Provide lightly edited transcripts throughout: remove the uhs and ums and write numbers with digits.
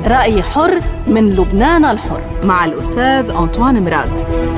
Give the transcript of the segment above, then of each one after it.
رأي حر من لبنان الحر مع الأستاذ أنطوان مراد.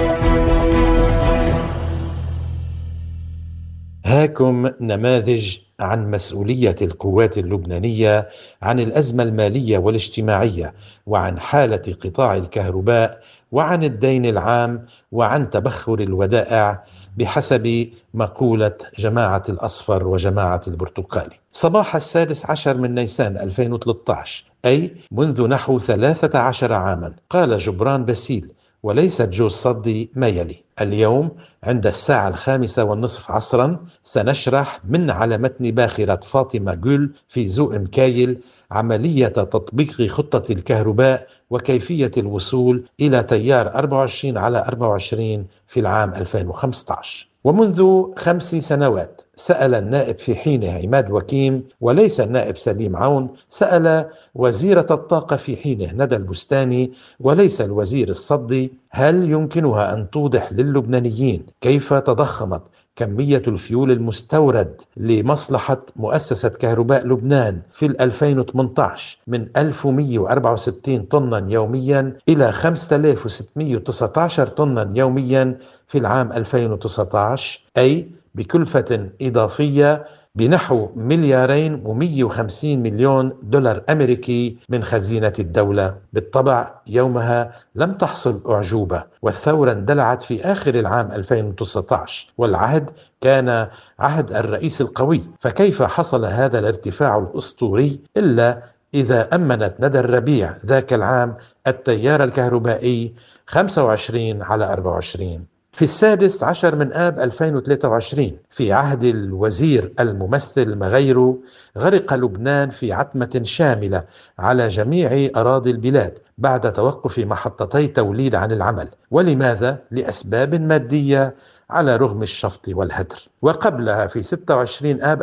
هاكم نماذج عن مسؤولية القوات اللبنانية عن الأزمة المالية والاجتماعية، وعن حالة قطاع الكهرباء، وعن الدين العام، وعن تبخر الودائع بحسب مقولة جماعة الأصفر وجماعة البرتقالي. صباح 16 من نيسان 2013، أي منذ نحو 13 عاما، قال جبران باسيل وليس جو الصدي ما يلي: اليوم عند الساعة 5:30 عصرا سنشرح من على متن باخرة فاطمة جول في زوق مكايل عملية تطبيق خطة الكهرباء وكيفية الوصول إلى تيار 24/24 في العام 2015. ومنذ 5 سنوات سأل النائب في حينه عماد وكيم وليس النائب سليم عون، سأل وزيرة الطاقة في حينه ندى البستاني وليس الوزير الصدي: هل يمكنها أن توضح للبنانيين كيف تضخمت كمية الفيول المستورد لمصلحة مؤسسة كهرباء لبنان في 2018 من 1164 طنا يوميا إلى 5619 طنا يوميا في العام 2019، أي بكلفة إضافية بنحو 2,150,000,000 دولار أمريكي من خزينة الدولة. بالطبع يومها لم تحصل أعجوبة، والثورة اندلعت في آخر العام 2019، والعهد كان عهد الرئيس القوي، فكيف حصل هذا الارتفاع الأسطوري إلا إذا أمنت ندى الربيع ذاك العام التيار الكهربائي 25/24. في 16 من آب 2023 في عهد الوزير الممثل مغيرو غرق لبنان في عتمة شاملة على جميع أراضي البلاد بعد توقف محطتي توليد عن العمل. ولماذا؟ لأسباب مادية على رغم الشفط والهدر. وقبلها في 26 آب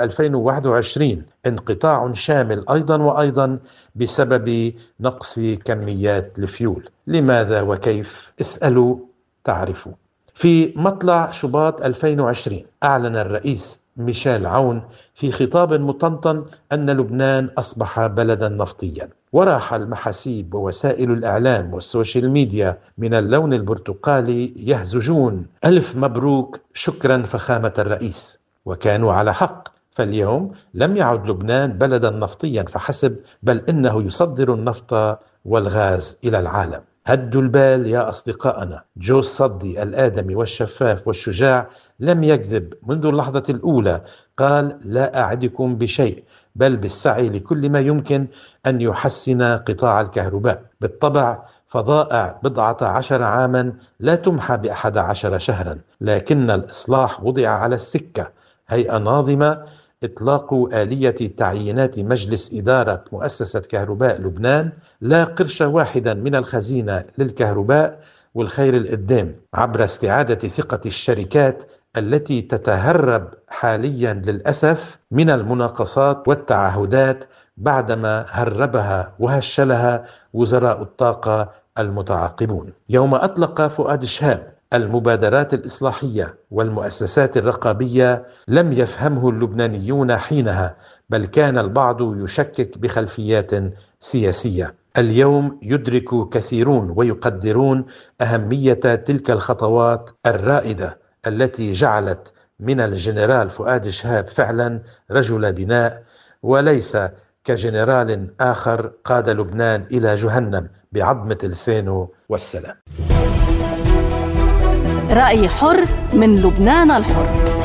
2021 انقطاع شامل أيضا وأيضا بسبب نقص كميات الفيول. لماذا وكيف؟ اسألوا تعرفوا. في مطلع شباط 2020 أعلن الرئيس ميشيل عون في خطاب مطنطن أن لبنان أصبح بلدا نفطيا، وراح المحاسيب ووسائل الإعلام والسوشيال ميديا من اللون البرتقالي يهزجون: ألف مبروك، شكرا فخامة الرئيس. وكانوا على حق، فاليوم لم يعد لبنان بلدا نفطيا فحسب، بل إنه يصدر النفط والغاز إلى العالم. هدوا البال يا أصدقائنا. جو الصدي الآدمي والشفاف والشجاع لم يكذب منذ اللحظة الأولى، قال: لا أعدكم بشيء بل بالسعي لكل ما يمكن أن يحسن قطاع الكهرباء. بالطبع فضائع 11 عاما لا تمحى ب11 شهرا، لكن الإصلاح وضع على السكة. هيئة ناظمة، إطلاق آلية تعيينات مجلس إدارة مؤسسة كهرباء لبنان، لا قرش واحدا من الخزينة للكهرباء، والخير القدام، عبر استعادة ثقة الشركات التي تتهرب حاليا للأسف من المناقصات والتعهدات بعدما هربها وهشلها وزراء الطاقة المتعاقبون. يوم أطلق فؤاد شهاب المبادرات الإصلاحية والمؤسسات الرقابية لم يفهمه اللبنانيون حينها، بل كان البعض يشكك بخلفيات سياسية. اليوم يدرك كثيرون ويقدرون أهمية تلك الخطوات الرائدة التي جعلت من الجنرال فؤاد شهاب فعلا رجل بناء، وليس كجنرال آخر قاد لبنان إلى جهنم بعظمة لسانه والسلام. رأي حر من لبنان الحر.